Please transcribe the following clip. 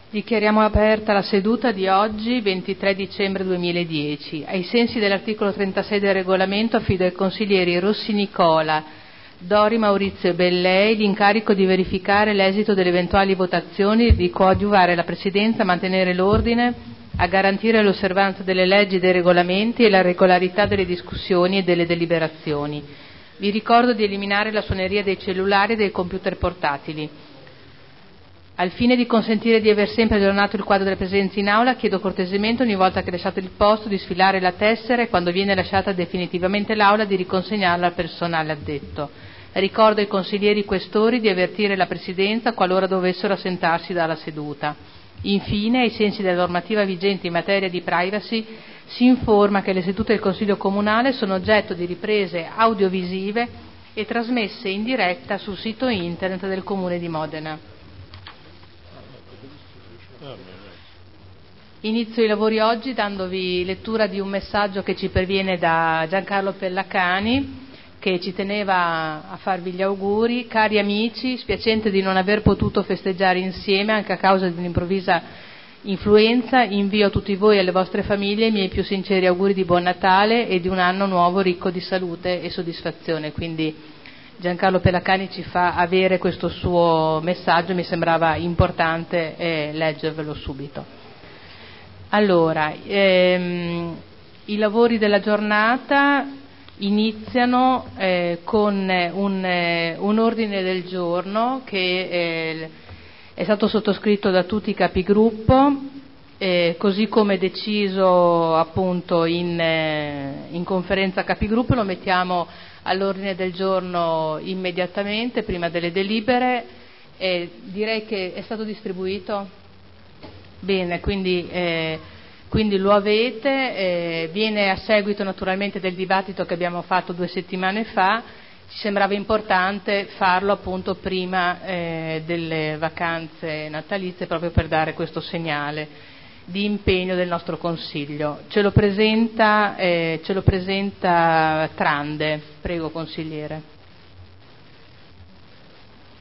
Dichiariamo aperta la seduta di oggi, 23 dicembre 2010. Ai sensi dell'articolo 36 del regolamento affido ai consiglieri Rossi Nicola, Dori Maurizio e Bellei l'incarico di verificare l'esito delle eventuali votazioni, di coadiuvare la Presidenza a mantenere l'ordine, a garantire l'osservanza delle leggi e dei regolamenti e la regolarità delle discussioni e delle deliberazioni. Vi ricordo di eliminare la suoneria dei cellulari e dei computer portatili. Al fine di consentire di aver sempre aggiornato il quadro delle presenze in aula, chiedo cortesemente ogni volta che lasciate il posto di sfilare la tessera e quando viene lasciata definitivamente l'aula di riconsegnarla al personale addetto. Ricordo ai consiglieri questori di avvertire la Presidenza qualora dovessero assentarsi dalla seduta. Infine, ai sensi della normativa vigente in materia di privacy, si informa che le sedute del Consiglio Comunale sono oggetto di riprese audiovisive e trasmesse in diretta sul sito internet del Comune di Modena. Inizio i lavori oggi dandovi lettura di un messaggio che ci perviene da Giancarlo Pellacani, che ci teneva a farvi gli auguri. Cari amici, spiacente di non aver potuto festeggiare insieme anche a causa di un'improvvisa influenza, invio a tutti voi e alle vostre famiglie i miei più sinceri auguri di buon Natale e di un anno nuovo ricco di salute e soddisfazione. Quindi Giancarlo Pellacani ci fa avere questo suo messaggio, mi sembrava importante leggervelo subito. Allora, i lavori della giornata iniziano con un ordine del giorno che è stato sottoscritto da tutti i capigruppo, così come deciso appunto in conferenza capigruppo. Lo mettiamo all'ordine del giorno immediatamente prima delle delibere. Direi che è stato distribuito. Bene, quindi lo avete, viene a seguito naturalmente del dibattito che abbiamo fatto 2 settimane fa. Ci sembrava importante farlo appunto prima delle vacanze natalizie, proprio per dare questo segnale di impegno del nostro Consiglio. Ce lo presenta Trande, prego consigliere.